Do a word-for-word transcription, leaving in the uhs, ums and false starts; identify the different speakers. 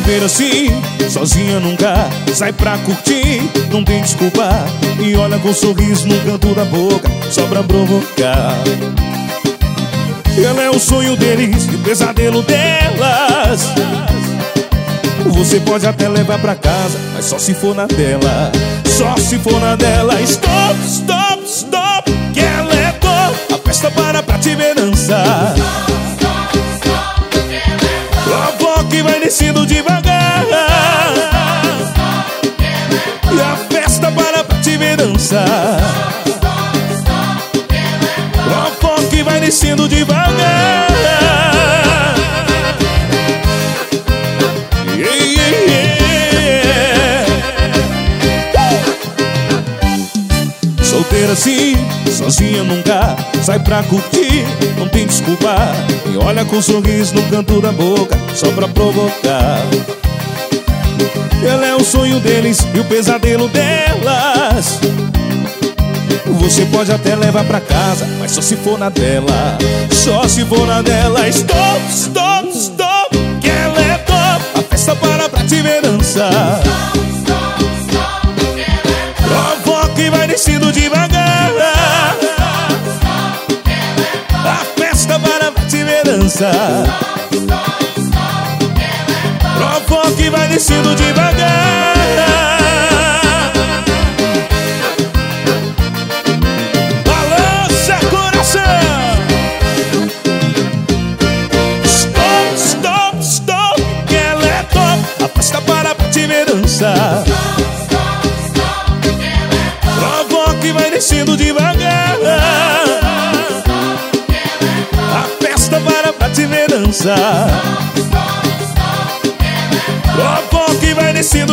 Speaker 1: Solteira assim, sozinha nunca, sai pra curtir, não tem desculpa. E olha com um sorriso no canto da boca, só pra provocar. Ela é o sonho deles e o pesadelo delas. Você pode até levar pra casa, mas só se for na dela. Só se for na dela. Stop, stop, stop, que ela é top. A festa para pra te ver dançar. Provoque, vai descendo devagar. E a festa para pra te ver dançar. Provoque, vai descendo devagar. Solteira assim, sozinha nunca, sai pra curtir, não tem desculpa. E olha com um sorriso no canto da boca, só pra provocar. Ela é o sonho deles e o pesadelo delas. Você pode até levar pra casa, mas só se for na dela. Só se for na dela. Stop, stop, stop, que ela é top. A festa para pra te ver dançar. Provoque, vai descendo devagar. A festa para pra te ver dançar. Provoque, vai descendo devagar. Balança coração. Stop, stop, stop, que ela é top. A festa para pra te ver dançar. Provoque, vai descendo devagar. A festa para pra te ver dançar. Provoque, vai descendo